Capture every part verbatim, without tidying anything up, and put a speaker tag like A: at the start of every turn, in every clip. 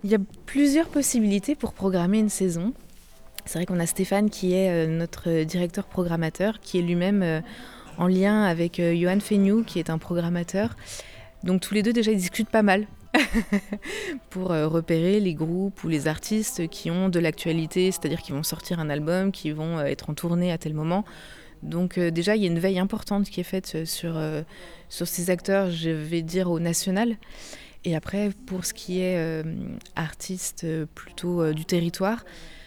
A: Il y a plusieurs possibilités pour programmer une saison. C'est vrai qu'on a Stéphane qui est euh, notre directeur programmateur, qui est lui-même euh, en lien avec euh, Johan Feignoux, qui est un programmateur. Donc tous les deux déjà ils discutent pas mal pour euh, repérer les groupes ou les artistes qui ont de l'actualité, c'est-à-dire qui vont sortir un album, qui vont euh, être en tournée à tel moment. Donc euh, déjà il y a une veille importante qui est faite sur, euh, sur ces acteurs, je vais dire au national. Et après pour ce qui est euh, artistes euh, plutôt euh, du territoire,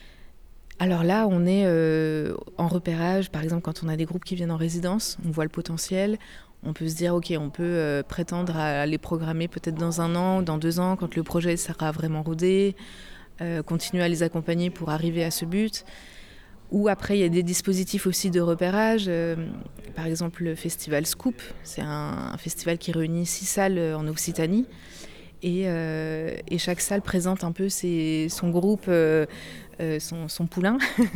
A: alors là, on est euh, en repérage. Par exemple, quand on a des groupes qui viennent en résidence, on voit le potentiel. On peut se dire, OK, on peut euh, prétendre à les programmer peut-être dans un an, dans deux ans, quand le projet sera vraiment rodé, euh, continuer à les accompagner pour arriver à ce but. Ou après, il y a des dispositifs aussi de repérage. Euh, par exemple, le festival Scoop, c'est un, un festival qui réunit six salles en Occitanie. Et, euh, et chaque salle présente un peu ses, son groupe, euh, euh, son, son poulain.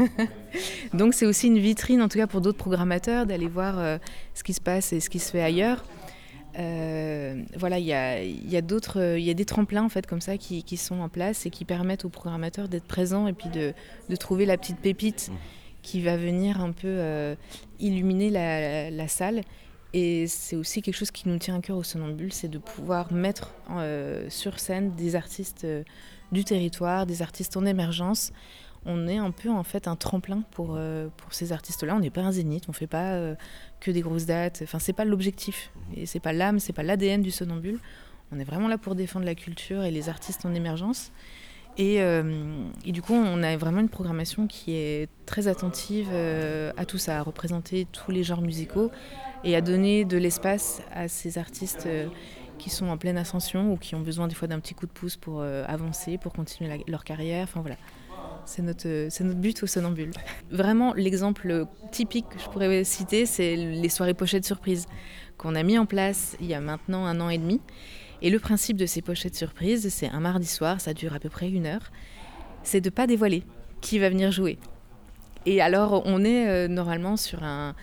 A: Donc c'est aussi une vitrine, en tout cas pour d'autres programmateurs, d'aller voir euh, ce qui se passe et ce qui se fait ailleurs. Euh, voilà, il y a, y a d'autres, il y a des tremplins en fait comme ça qui, qui sont en place et qui permettent aux programmateurs d'être présents et puis de, de trouver la petite pépite qui va venir un peu euh, illuminer la, la salle. Et c'est aussi quelque chose qui nous tient à cœur au Somnambule, c'est de pouvoir mettre euh, sur scène des artistes euh, du territoire, des artistes en émergence. On est un peu en fait un tremplin pour, euh, pour ces artistes-là. On n'est pas un zénith, on ne fait pas euh, que des grosses dates. Enfin, c'est pas l'objectif. Et c'est pas l'âme, c'est pas l'A D N du Somnambule. On est vraiment là pour défendre la culture et les artistes en émergence. Et, euh, et du coup, on a vraiment une programmation qui est très attentive euh, à tout ça, à représenter tous les genres musicaux et à donner de l'espace à ces artistes euh, qui sont en pleine ascension ou qui ont besoin des fois d'un petit coup de pouce pour euh, avancer, pour continuer la, leur carrière. Enfin voilà, c'est notre, c'est notre but au Somnambule. Vraiment, l'exemple typique que je pourrais citer, c'est les soirées pochettes surprises qu'on a mis en place il y a maintenant un an et demi. Et le principe de ces pochettes surprises, c'est un mardi soir, ça dure à peu près une heure, c'est de ne pas dévoiler qui va venir jouer. Et alors, on est euh, normalement sur un,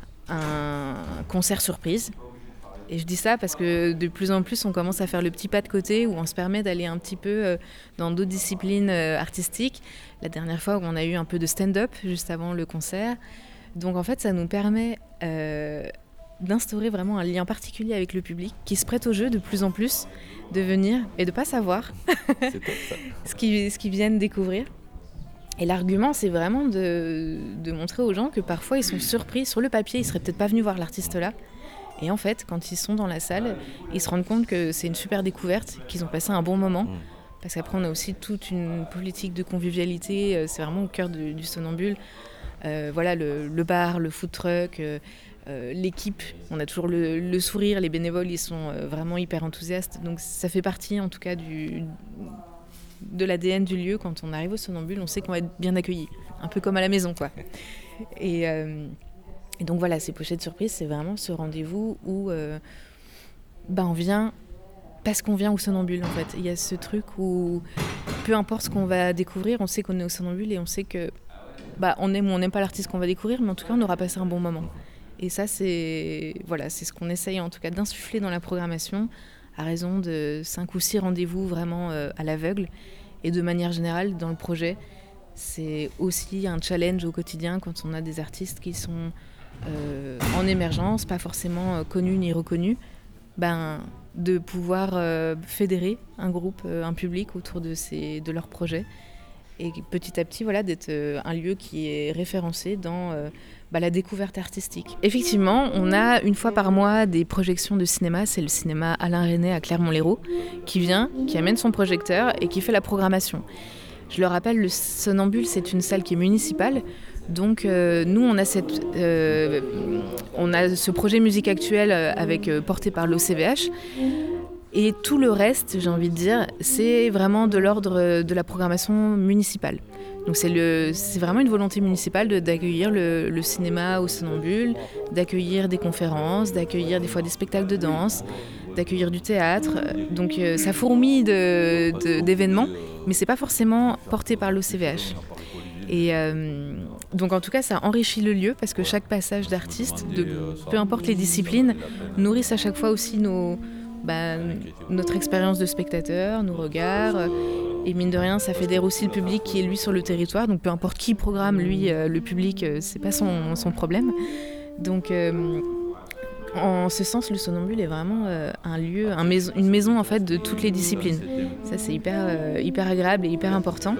A: un concert surprise. Et je dis ça parce que de plus en plus, on commence à faire le petit pas de côté où on se permet d'aller un petit peu euh, dans d'autres disciplines euh, artistiques. La dernière fois, on a eu un peu de stand-up juste avant le concert. Donc en fait, ça nous permet... Euh, d'instaurer vraiment un lien particulier avec le public qui se prête au jeu de plus en plus, de venir et de ne pas savoir ce qu'ils, ce qu'ils viennent découvrir. Et l'argument, c'est vraiment de, de montrer aux gens que parfois ils sont surpris. Sur le papier, ils ne seraient peut-être pas venus voir l'artiste là. Et en fait, quand ils sont dans la salle, ils se rendent compte que c'est une super découverte, qu'ils ont passé un bon moment. Parce qu'après, on a aussi toute une politique de convivialité. C'est vraiment au cœur du, du Somnambule. Euh, voilà, le, le bar, le food truck... Euh, Euh, l'équipe, on a toujours le, le sourire, les bénévoles ils sont euh, vraiment hyper enthousiastes, donc ça fait partie en tout cas du, de l'A D N du lieu. Quand on arrive au Somnambule, on sait qu'on va être bien accueilli, un peu comme à la maison quoi. Et, euh, et donc voilà, ces pochettes surprises, c'est vraiment ce rendez-vous où euh, bah, on vient parce qu'on vient au Somnambule en fait. Il y a ce truc où peu importe ce qu'on va découvrir, on sait qu'on est au Somnambule et on sait que bah, on aime ou on n'aime pas l'artiste qu'on va découvrir, mais en tout cas on aura passé un bon moment. Et ça, c'est, voilà, c'est ce qu'on essaye en tout cas d'insuffler dans la programmation, à raison de cinq ou six rendez-vous vraiment euh, à l'aveugle. Et de manière générale, dans le projet, c'est aussi un challenge au quotidien quand on a des artistes qui sont euh, en émergence, pas forcément euh, connus ni reconnus, ben, de pouvoir euh, fédérer un groupe, euh, un public autour de, ces, de leurs projets. Et petit à petit, voilà, d'être euh, un lieu qui est référencé dans euh, bah, la découverte artistique. Effectivement, on a une fois par mois des projections de cinéma. C'est le cinéma Alain Resnais à Clermont-Lérault qui vient, qui amène son projecteur et qui fait la programmation. Je le rappelle, le Somnambule, c'est une salle qui est municipale. Donc euh, nous, on a, cette, euh, on a ce projet musique actuelle avec, euh, porté par l'O C V H. Et tout le reste, j'ai envie de dire, c'est vraiment de l'ordre de la programmation municipale. Donc c'est, le, c'est vraiment une volonté municipale de, d'accueillir le, le cinéma au Somnambule, d'accueillir des conférences, d'accueillir des fois des spectacles de danse, d'accueillir du théâtre. Donc euh, ça fourmille de, de, d'événements, mais c'est pas forcément porté par l'O C V H. Et euh, donc en tout cas, ça enrichit le lieu parce que chaque passage d'artiste, de, peu importe les disciplines, nourrissent à chaque fois aussi nos... Bah, notre expérience de spectateur, nos regards, Et mine de rien, ça fédère aussi le public qui est lui sur le territoire. Donc peu importe qui programme, lui, euh, le public, euh, c'est pas son, son problème. Donc euh, en ce sens, le Somnambule est vraiment euh, un lieu, un maison, une maison en fait de toutes les disciplines. Ça c'est hyper, euh, hyper agréable et hyper important.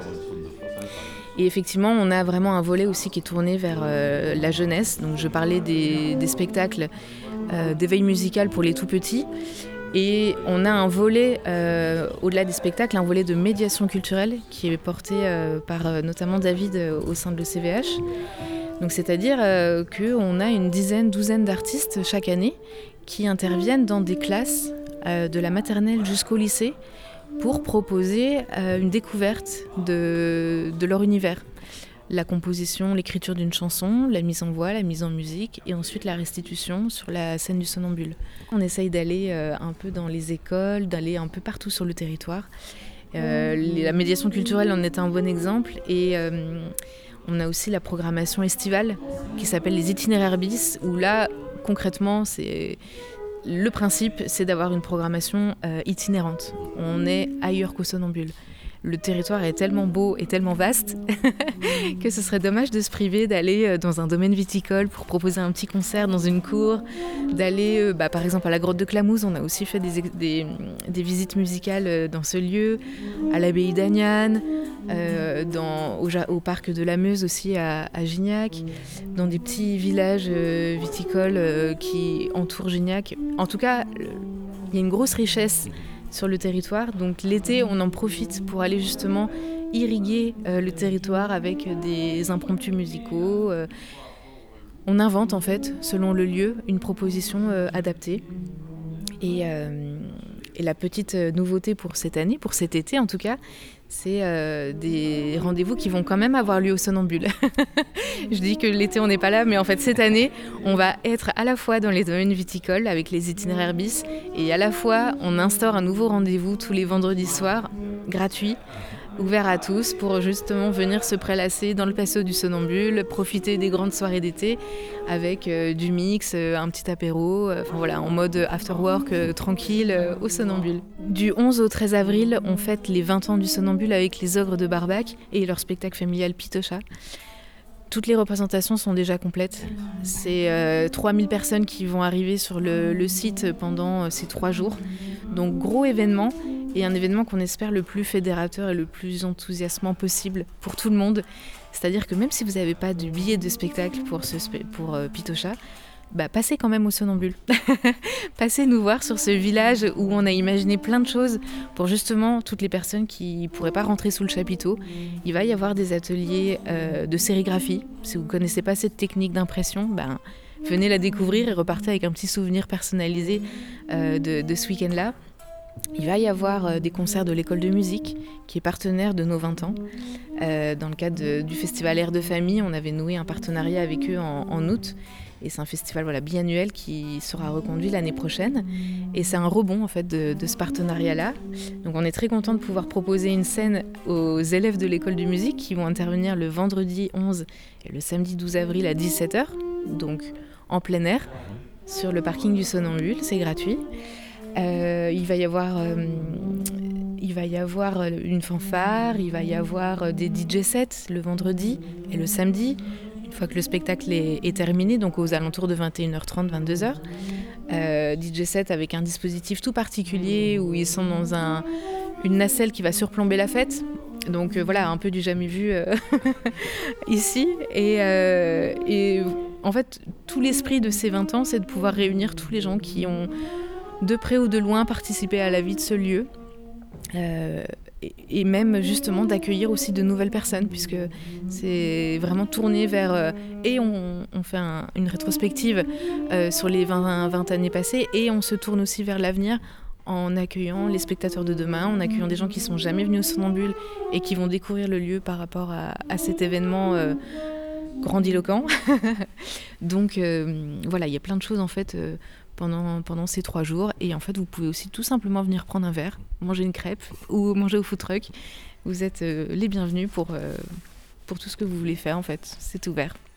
A: Et effectivement, on a vraiment un volet aussi qui est tourné vers euh, la jeunesse. Donc je parlais des, des spectacles euh, d'éveil musical pour les tout petits. Et on a un volet, euh, au-delà des spectacles, un volet de médiation culturelle qui est porté euh, par euh, notamment David euh, au sein de l'E C V H. Donc, c'est-à-dire euh, qu'on a une dizaine, douzaine d'artistes chaque année qui interviennent dans des classes euh, de la maternelle jusqu'au lycée pour proposer euh, une découverte de, de leur univers. La composition, l'écriture d'une chanson, la mise en voix, la mise en musique et ensuite la restitution sur la scène du Somnambule. On essaye d'aller euh, un peu dans les écoles, d'aller un peu partout sur le territoire. Euh, la médiation culturelle en est un bon exemple et euh, on a aussi la programmation estivale qui s'appelle les itinéraires bis où là concrètement c'est... le principe c'est d'avoir une programmation euh, itinérante. On est ailleurs qu'au Somnambule. Le territoire est tellement beau et tellement vaste que ce serait dommage de se priver d'aller dans un domaine viticole pour proposer un petit concert dans une cour, d'aller bah, par exemple à la grotte de Clamouze, on a aussi fait des, des, des visites musicales dans ce lieu, à l'abbaye d'Agnan, euh, dans, au, au parc de la Meuse aussi à, à Gignac, dans des petits villages euh, viticoles euh, qui entourent Gignac. En tout cas, il y a une grosse richesse sur le territoire. Donc l'été, on en profite pour aller justement irriguer euh, le territoire avec des impromptus musicaux. Euh, on invente en fait, selon le lieu, une proposition euh, adaptée. Et, euh, et la petite nouveauté pour cette année, pour cet été en tout cas, c'est euh, des rendez-vous qui vont quand même avoir lieu au Somnambule. Je dis que l'été on n'est pas là, mais en fait cette année on va être à la fois dans les domaines viticoles avec les itinéraires bis et à la fois on instaure un nouveau rendez-vous tous les vendredis soirs, gratuit, ouvert à tous pour justement venir se prélasser dans le patio du Somnambule, profiter des grandes soirées d'été avec euh, du mix, euh, un petit apéro, euh, enfin voilà, en mode after work euh, tranquille euh, au Somnambule. Du onze au treize avril, on fête les vingt ans du Somnambule avec les Ogres de Barbac et leur spectacle familial Pitocha. Toutes les représentations sont déjà complètes. C'est euh, trois mille personnes qui vont arriver sur le, le site pendant euh, ces trois jours. Donc gros événement et un événement qu'on espère le plus fédérateur et le plus enthousiasmant possible pour tout le monde. C'est-à-dire que même si vous n'avez pas de billet de spectacle pour, ce, pour euh, Pitocha, bah, passez quand même au Somnambule. Passez nous voir sur ce village où on a imaginé plein de choses pour justement toutes les personnes qui ne pourraient pas rentrer sous le chapiteau. Il va y avoir des ateliers euh, de sérigraphie. Si vous ne connaissez pas cette technique d'impression, ben, venez la découvrir et repartez avec un petit souvenir personnalisé euh, de, de ce week-end-là. Il va y avoir euh, des concerts de l'école de musique qui est partenaire de nos vingt ans. Euh, dans le cadre de, du festival Air de Famille, on avait noué un partenariat avec eux en, en août. Et c'est un festival voilà, biannuel qui sera reconduit l'année prochaine. Et c'est un rebond en fait, de, de ce partenariat-là. Donc on est très content de pouvoir proposer une scène aux élèves de l'école de musique qui vont intervenir le vendredi onze et le samedi douze avril à dix-sept heures. Donc en plein air, sur le parking du Somnambule, c'est gratuit. Euh, il va y avoir, euh, il va y avoir une fanfare, il va y avoir des D J sets le vendredi et le samedi. Une fois que le spectacle est, est terminé, donc aux alentours de vingt et une heures trente, vingt-deux heures. Euh, D J set avec un dispositif tout particulier où ils sont dans un, une nacelle qui va surplomber la fête. Donc euh, voilà, un peu du jamais vu euh, ici. Et, euh, et en fait, tout l'esprit de ces vingt ans, c'est de pouvoir réunir tous les gens qui ont, de près ou de loin, participé à la vie de ce lieu. Euh, et, et même justement d'accueillir aussi de nouvelles personnes puisque c'est vraiment tourné vers euh, et on, on fait un, une rétrospective euh, sur les vingt, vingt années passées et on se tourne aussi vers l'avenir en accueillant les spectateurs de demain, en accueillant des gens qui sont jamais venus au Somnambule et qui vont découvrir le lieu par rapport à, à cet événement euh, grandiloquent. Donc euh, voilà, il y a plein de choses en fait euh, Pendant, pendant ces trois jours. Et en fait, vous pouvez aussi tout simplement venir prendre un verre, manger une crêpe ou manger au food truck. Vous êtes euh, les bienvenus pour, euh, pour tout ce que vous voulez faire, en fait. C'est ouvert.